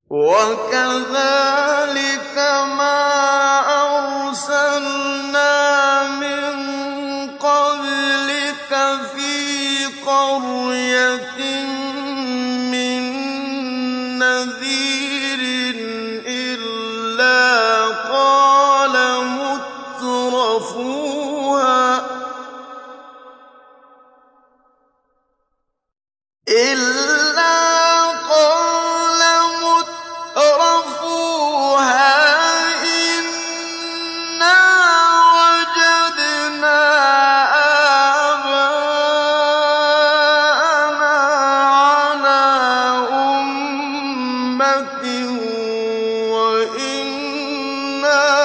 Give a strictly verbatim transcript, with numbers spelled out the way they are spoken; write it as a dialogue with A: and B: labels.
A: وَكَذَٰلِكَ مَا أَرْسَلْنَا مِن قَبْلِكَ فِي قَرْيَةٍ مِّن نَّذِيرٍ إِلَّا قَالَ مُتْرَفُوهَا إِنَّا وَجَدْنَا آبَاءَنَا عَلَىٰ أُمَّةٍ وَإِنَّا